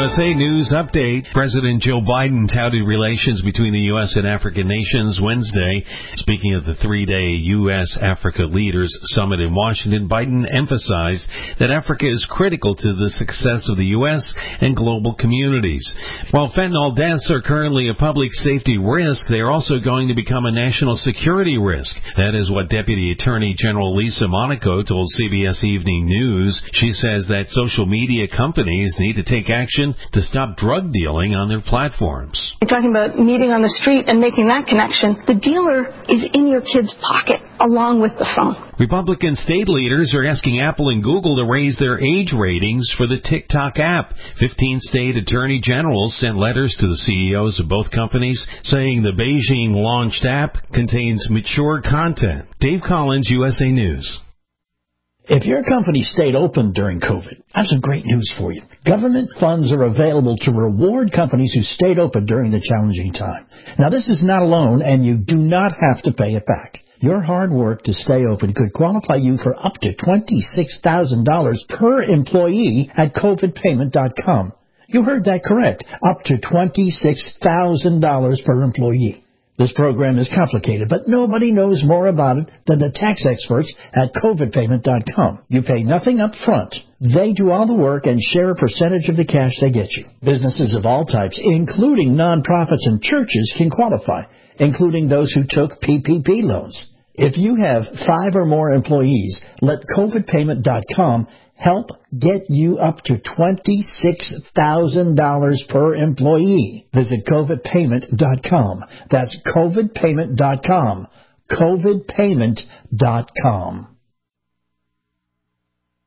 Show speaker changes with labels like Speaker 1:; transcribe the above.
Speaker 1: USA News Update. President Joe Biden touted relations between the U.S. and African nations Wednesday. Speaking of the three-day U.S.-Africa Leaders Summit in Washington, Biden emphasized that Africa is critical to the success of the U.S. and global communities. While fentanyl deaths are currently a public safety risk, they are also going to become a national security risk. That is what Deputy Attorney General Lisa Monaco told CBS Evening News. She says that social media companies need to take action to stop drug dealing on their platforms.
Speaker 2: You're talking about meeting on the street and making that connection. The dealer is in your kid's pocket along with the phone.
Speaker 1: Republican state leaders are asking Apple and Google to raise their age ratings for the TikTok app. 15 state attorney generals sent letters to the CEOs of both companies saying the Beijing-launched app contains mature content. Dave Collins, USA News.
Speaker 3: If your company stayed open during COVID, I have some great news for you. Government funds are available to reward companies who stayed open during the challenging time. Now, this is not a loan, and you do not have to pay it back. Your hard work to stay open could qualify you for up to $26,000 per employee at covidpayment.com. You heard that correct. Up to $26,000 per employee. This program is complicated, but nobody knows more about it than the tax experts at covidpayment.com. You pay nothing up front. They do all the work and share a percentage of the cash they get you. Businesses of all types, including nonprofits and churches, can qualify, including those who took PPP loans. If you have 5 or more employees, let covidpayment.com help get you up to $26,000 per employee. Visit covidpayment.com. That's covidpayment.com. covidpayment.com.